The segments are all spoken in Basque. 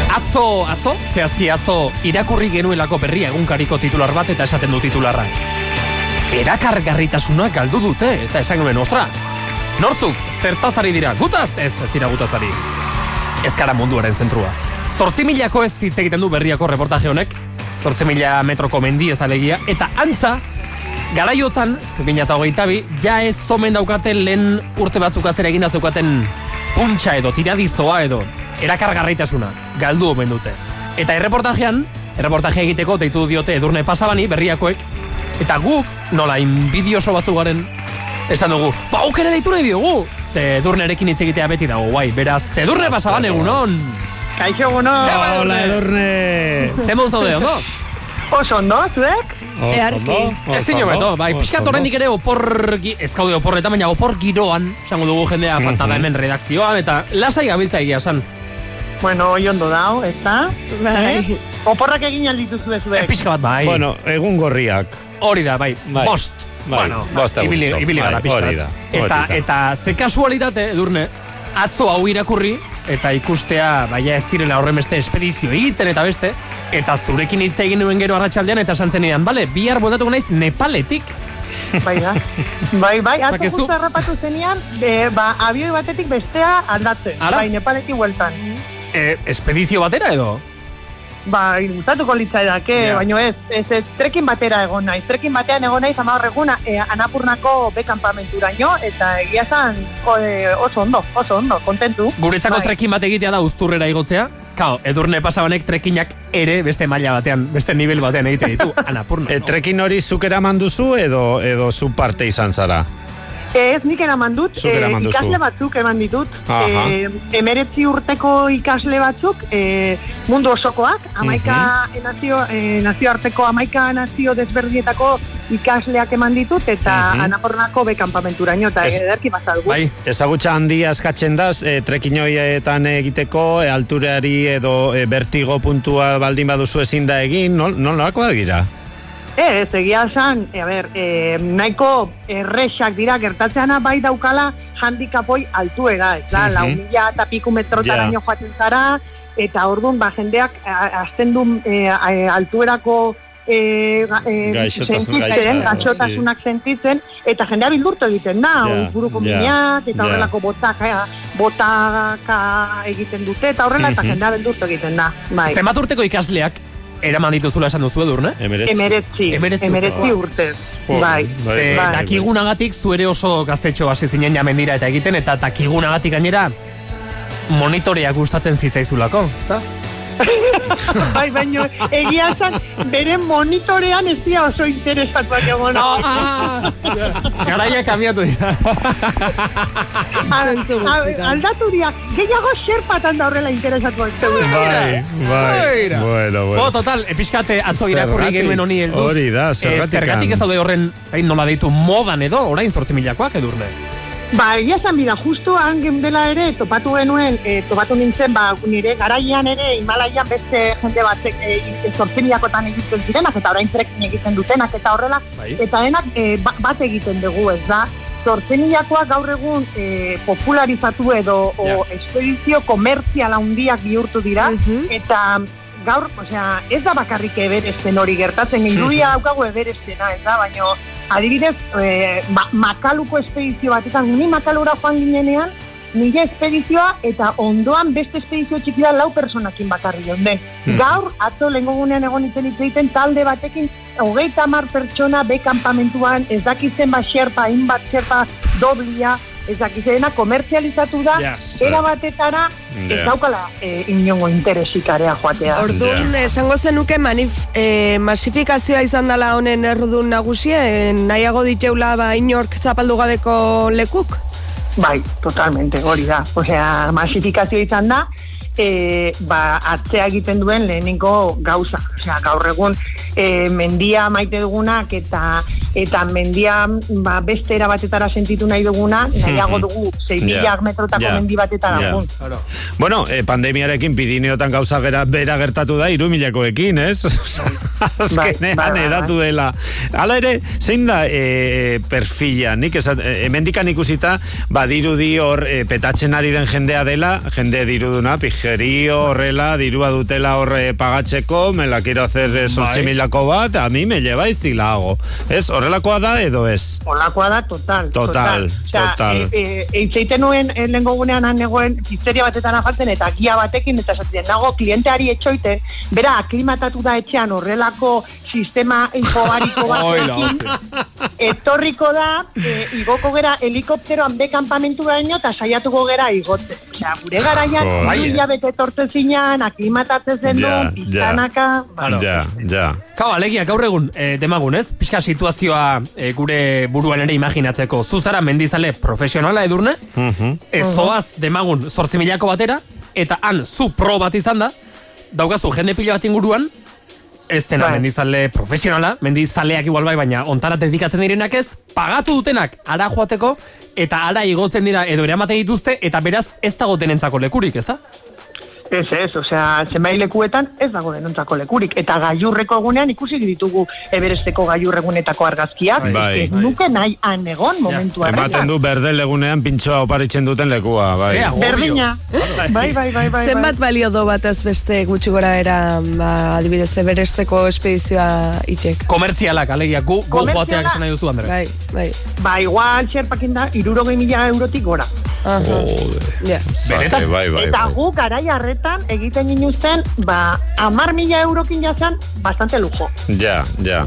Zehazki atzo irakurri genuelako berria egunkariko titular bat eta esaten du titularra. Erakargarritasuna galdu dute eta esan nuen, ostra, nortzuk, zertazari dira, gutaz? Ez dira gutazari. Ez gara munduaren zentrua. 8.000ko ez hitz egiten du berriako reportaje honek, 8.000 metroko mendi ez alegia, eta antza, garaiotan, 2022, ja ez omen daukaten lehen urte batzuk atzera eginda zeukaten puntxa edo, tiradizoa edo, erakargarritasuna, galdu omen dute. Eta erreportaje egiteko deitu diote Edurne Pasabani, berriakoek, eta guk, nola inbidioso batzuk garen, esan dugu, auk ere deitu nahi diogu, ze Edurnerekin hitz egitea beti dago, guai, beraz, Edurne Pasaban egunon! Kaixo egunon! Hola, Edurne! Zer zaude, ondo? Oso ondo, zuek? Ez zino beto, bai, pixkat horrendik ere ez gaude oporretan, baina opor giroan, esango dugu jendea falta da hemen redakzioan, eta lasai gabiltza egia esan. Bueno, hoi ondo dao, ez da? Bai. Oporrak egin aldituzu zuek. Pixka bat, bai. Bueno, egun gorriak. Hori da, bai, bost. Bueno, bost ibili gara pixka bat. Eta ze kasualitate, Edurne, atzo hau irakurri, eta ikustea, baina ez direla horren beste espedizio egiten eta beste, eta zurekin hitz egin nuen gero arratsaldean eta santzen edan, bale, bihar botatuko naiz Nepaletik. Bai da. Bai, atzo justu errapatu zenean, abioi batetik bestea aldatzen. Bai, Nepaletik hueltan. Espedizio batera edo? Bai, gustatuko litzaidake, baina ez trekin batera egon naiz. Trekin batean egon naiz 10 eguna Anapurnako bekampamentura eta egia zan oso ondo, kontentu. Guretzako trekin bat egitea da Uzturrera igotzea. Kao, Edurne Pasabanek trekinak ere beste maila batean, beste nivel batean egite ditu, Anapurna. Trekin hori zuk eraman duzu edo zu parte izan zara? Ez, nik eraman dut, ikasle batzuk eman ditut, 19 urteko ikasle batzuk, mundu osokoak, 11 nazioarteko 11 nazio desberdietako ikasleak eman ditut, eta Anapurnako bekampamenturaino, eta ederki bazalgu. Bai, ezagutza handia eskatzen daz, trekin horietan egiteko, altureari edo vertigo puntua baldin baduzu ezin da egin, nolakoa dira? Ez, egia esan, nahiko errexak dira, gertatzeana bai daukala handikapoi altuera, ez da, 4.000 eta piku metrotaraino joaten zara, eta orduan, jendeak azten du altuerako gaixotasunak sentitzen, eta jendea bildurtu egiten da, buruko minak, eta horrelako botaka egiten dute, eta horrela, eta jendea bildurtu egiten da. Zenbat urteko ikasleak eraman dituzula esan duzu, Edurne? 19 urtez. Bai. Dakigunagatik zuere oso gaztetxo hasi zinen jamendira eta egiten, eta dakigunagatik gainera monitoreak gustatzen zitzaizulako, ezta? Bai, baina egia esan bere monitorean ez dira oso interesatuak egon. Garaia kambiatu dira. Aldatu dira, gehiago xerpatan da horrela interesatuak. Bai. Bueno. Total, episkate atzo irakurri genuen honi helduz. Hori da, zergatik ez daude horren, nola deitu modan edo, orain 8.000koak, Edurne? Egia esan bida, justu hangen dela ere, topatu nintzen, nire garaian ere, Himalaian beste jende batzek 8.000kotan egiten zirenak, eta orain trekin egiten dutenak, eta horrela, eta denak bat egiten dugu, ez da? 8.000koak gaur egun popularizatu edo espedizio komertzial handiak bihurtu dira, eta gaur, ez da bakarrik Everesten hori gertatzen, irudia daukagu Everestena, ez da, baina adibidez, Makaluko espedizio batetan, ni Makalura joan ginenean, nire espedizioa eta ondoan beste espedizio txiki da 4 personakin bakarri jonden. Gaur, atzo lehengo gunean egon egiten talde batekin, 30 pertsona bekampamentuan, ez dakitzen xerpa, hainbat xerpa, doblia, ez dakizena, komertzializatu da, era batetara, ez daukala inongo interesikarea joatea. Orduan, esango zenuke masifikazioa izan dela honen errudun nagusia, nahiago diteula inork zapaldu gabeko lekuk? Bai, totalmente, hori da. Osea, masifikazioa izan da, atzea egiten duen lehenengo gauza. Osea, gaur egun mendia maite dugunak eta eta mendia beste era batetara sentitu nahi duguna, nahiago dugu 6.000 metrotako mendi batetara dago. Bueno, pandemiarekin Pirineotan gauza bera gertatu da 3.000koekin, ez? Azkenean edatu dela. Hala ere, zein da perfila? Nik hemendikan ikusita, dirudi hor petatzen ari den jendea dela, jende diruduna, pijerio, horrela, dirua dutela hor pagatzeko, me la quiero hacer 8.000ko bat, a mi me llevais y la hago. Ez, horrelakoa da edo ez? Horrelakoa da, total. Eitzeiten nuen lehenko gunean negoen pizzeria batetan ajaltzen eta gia batekin, eta esatzen nago klienteari etxoiten, bera aklimatatu da etxean horrelako sistema infobariko batekin, etorriko da, igoko gera helikopteroan bekampamentu daño eta saiatuko gera igotzen. Osea, gure garaian, hilabete etortzen zinean, aklimatatzen zen duen, pizanaka... Ja. Kau, alegia, gaur egun, demagun, ez? Pixka situazioa gure buruan ere imaginatzeko. Zuzara mendizale profesionala edurne, zoaz demagun 8.000ko batera, eta han zu pro bat izan da, daukazu jende pila bat inguruan, ez dena mendizale profesionala, mendizaleak igual bai, baina ontara dedikatzen direnak ez, pagatu dutenak ara joateko, eta ara igotzen dira edo eramaten dituzte, eta beraz ez dago denentzako lekurik, ez da? Ez, osea, zenbait lekuetan ez dago denontzako lekurik. Eta gailurreko egunean ikusi ditugu Everesteko gailurregunetako argazkiak. Ez nuke nahi anegon momentu arrean. Ematen du berdel egunean pintxoa oparitzen duten lekua, bai. Berdina. Bai. Zenbat balio do bataz beste gutxi gora era, adibidez, Everesteko espedizioa itek? Komertzialak, alegia, gu joateak esan nahi duzu, Andre. Bai. Igual txerpakin da, 60.000 eurotik gora. Benetan? Eta gu garai arretan egiten ginuzten 10.000 eurokin jazan bastante lujo. Ja.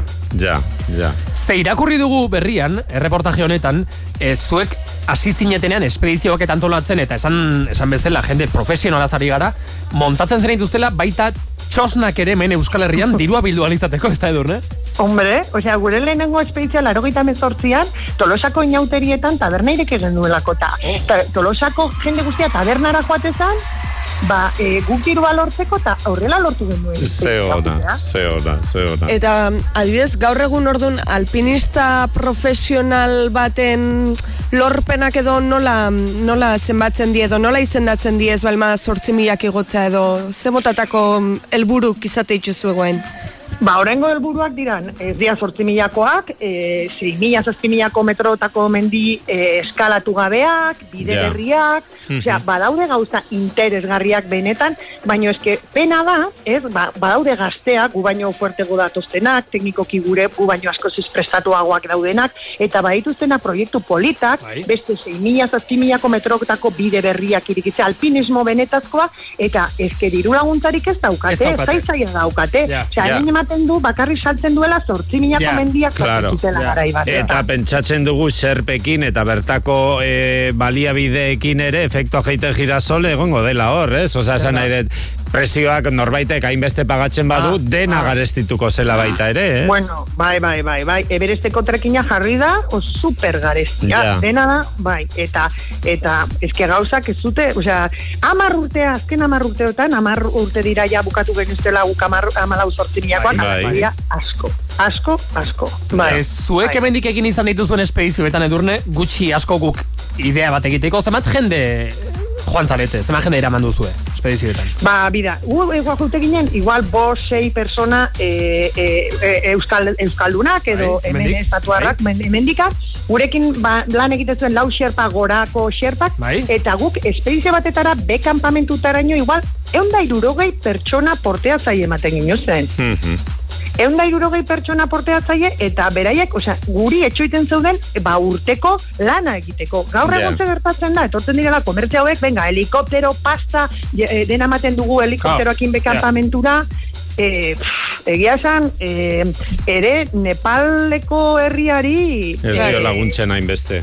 Ze irakurri dugu berrian, erreportaje honetan, zuek hasi zinetenean espedizioak antolatzen eta esan bezala jende profesionalaz ari gara, montatzen zen dituztela baita txosnak ere men Euskal Herrian dirua bildu alizateko, ez da Edurne? Hombre, osea, gure lehenengo espedizioa 98an Tolosako inauterietan taberna irek egin duelako Tolosako jende guztia tabernara joatezan, guk dirua lortzeko eta horrela lortu genuen. Ze ona. Eta, adibidez, gaur egun ordun alpinista profesional baten lorpenak edo nola zenbatzen die edo nola izendatzen die ez balma 8.000 igotza edo ze botatako helburuk izate itxuzu egoen? Horrengo helburuak diran, ez dira 8.000koak, 6.000-7.000ko metrotako mendi eskalatu gabeak, bide berriak, osea, badaude gauza interesgarriak benetan, baina eske pena da, badaude gazteak, gu baino fuertego datoztenak, teknikoki gure, gu baino askoz prestatuagoak daudenak, eta badituztena proiektu politak, beste 6.000-7.000ko metrotako bide berriak irikitze, alpinismo benetazkoa, eta eske diru laguntzarik ez daukate, zaizaia daukate, osea, ematen du, bakarri saltzen duela 8.000ko mendiak zutela garai batean. Eta pentsatzen dugu xerpekin eta bertako baliabideekin ere efekto jeite girasole egongo dela hor, ez? Osa, esan nahi dut, presioak norbaitek hainbeste pagatzen badu, dena garestituko zela baita ere, ez? Bueno, bai. Everesteko trekina jarri da, super garestia, dena da, bai. Eta eske gauzak ez zute, osea, 10 urtea, azken 10 urteotan, 10 urte dira ja bukatu geniztela guk 14.000koak, asko. Bai. Zuek hemendik egin izan dituzuen espedizioetan Edurne, gutxi asko guk idea bat egiteko, zemat jende joan zarete, zemat jende eraman duzue espedizioetan? Bida, egoak jute ginen, igual 5-6 persona euskaldunak edo hemen estatuarrak, hemendikak, gurekin lan egiten zuen 4 xerpa gorako xerpak, eta guk espedizio batetara bekampamentutaraino igual 160 pertsona porteatzaile ematen ginozen. 160 pertsona porteatzaile eta beraiek, osea, guri etxoiten zeuden, urteko lana egiteko. Gaur egun ze gertatzen da, etortzen direla komertzia hauek, helikoptero, pasta, dena ematen dugu helikopteroakin bekampamentura, egia esan, ere Nepaleko herriari ez dio laguntzen hainbeste.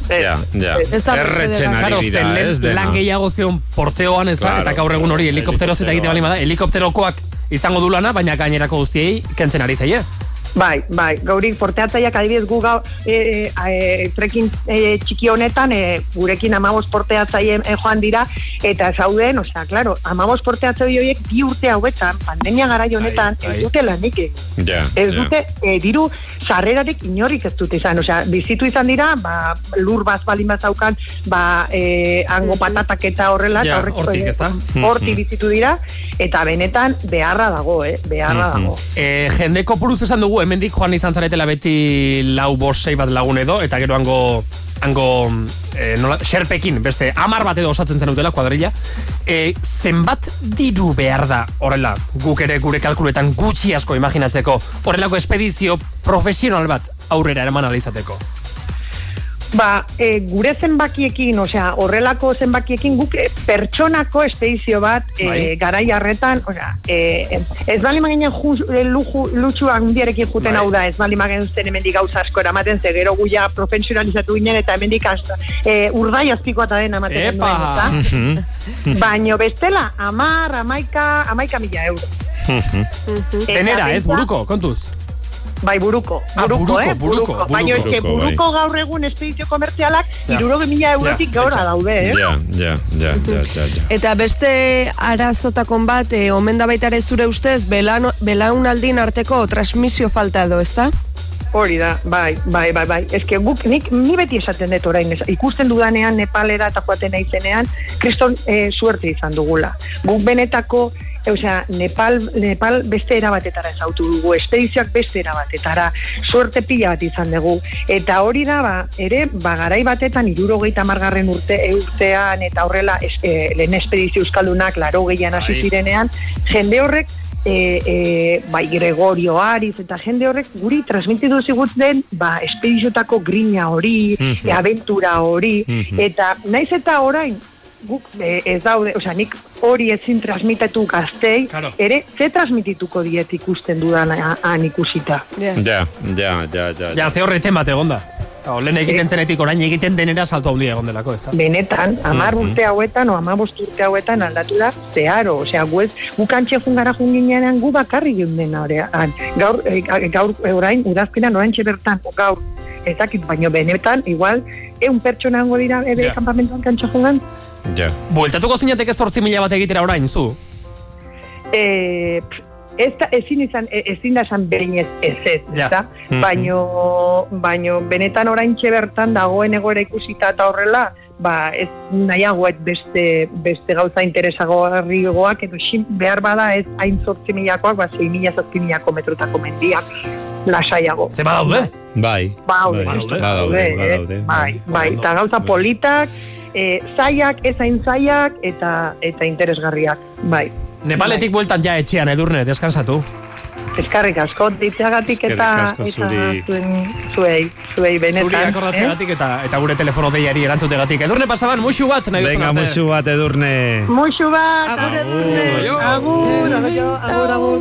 Ez erretzen ari dira, ez dena. Lan gehiago zion porteoan ez da, eta gaur egun hori helikopteroz eta egite balima da, helikopterokoak izango du lana, baina gainerako guztiei kentzen ari zaie. Bai, gaurik porteatzaileak adibidez gu trekin txiki honetan gurekin 15 porteatzaile joan dira eta zauden, osea, claro, 15 porteatzaile horiek 2 urte hauetan, pandemia garai honetan, ez dute lanik egin. Ez dute diru sarrerarik inorik ez dute izan, osea, bizitu izan dira, lur bat balin bat zaukan, hango patatak eta horrela, eta hortik bizitu dira, eta benetan beharra dago, beharra dago. Jendeko puruz esan dugu, hemendik joan izan zaretela beti 4-5 bat lagun edo, eta gero hango xerpekin, beste 10 bat edo osatzen zen dutela, kuadrilla. Zenbat diru behar da, horrela, guk ere gure kalkuletan gutxi asko imaginatzeko, horrelako espedizio profesional bat aurrera eraman alizateko? Gure zenbakiekin, osea, horrelako zenbakiekin guk pertsonako espedizio bat garai harretan, osea, ez bali maginen lutxua hundiarekin juten hau da, ez bali magen zen hemendik gauza asko eramaten, ze gero guia profesionalizatu ginen eta hemendik urdai azpikoa eta den amaten duen, baino bestela, 11.000 euro. Denera, ez buruko, kontuz? Bai, buruko. Baina buruko gaur egun espedizio komertzialak 60.000 eurotik gaura daude, Ja. Eta beste arazotakon bat, omen da baita ere zure ustez, belaunaldin arteko transmisio falta edo, ezta? Hori da, bai. Ez que guk, ni beti esaten dut orain, ikusten dudanean Nepalera eta joaten naizenean, kriston suerte izan dugula. Guk benetako, osea, Nepal beste erabatetara ezautu dugu, espedizioak beste erabatetara, suerte pila bat izan dugu. Eta hori da, garai batetan 70. urtean eta horrela lehen espedizio euskaldunak 80an hasi zirenean, jende horrek bai Gregorio Ariz eta jende horrek guri transmititu ziguten espediziotako grina hori, abentura hori, eta naiz eta orain guk ez daude, osea, nik hori ezin transmitetu gaztei, ere, ze transmitituko diet ikusten dudan ikusita. Ja. Ze horreten bat egon da. Lehen egiten zenetik orain egiten denera salto handia egon delako, ez da? Benetan, 10 urte hauetan o 15 urte hauetan aldatu da zeharo, osea, guk antxe jungara junginean gu bakarri geunden horrean. Gaur orain, udazkenan orain bertan, gaur, ezakit, baino benetan, igual, 100 pertsona hango dira ebe kampamentuan kantxe jungan. Ja. Bueltatuko zinateke 8.000 bat egitera orain, zu? Ezin da esan behin ez, baino benetan oraintxe bertan dagoen egoera ikusita eta horrela, ez nahiagoet beste gauza interesagarriagoak, edo behar bada ez hain 8.000koak, 6.000-7.000 metrotako mendiak lasaiago. Ze badaude? Bai. Badaude. Eta gauza politak, zaiak, ez hain zaiak, eta interesgarriak, bai. Nepaletik bueltan ja etxean, Edurne, deskansatu. Eskarrik asko, ditzeagatik eta zuei benetan. Zuri akordatzeagatik eta gure telefono deiari erantzutegatik. Edurne pasaban, muxu bat, nahi duzun arte. Venga, muxu bat, Edurne. Muxu bat, agur, Edurne. Agur.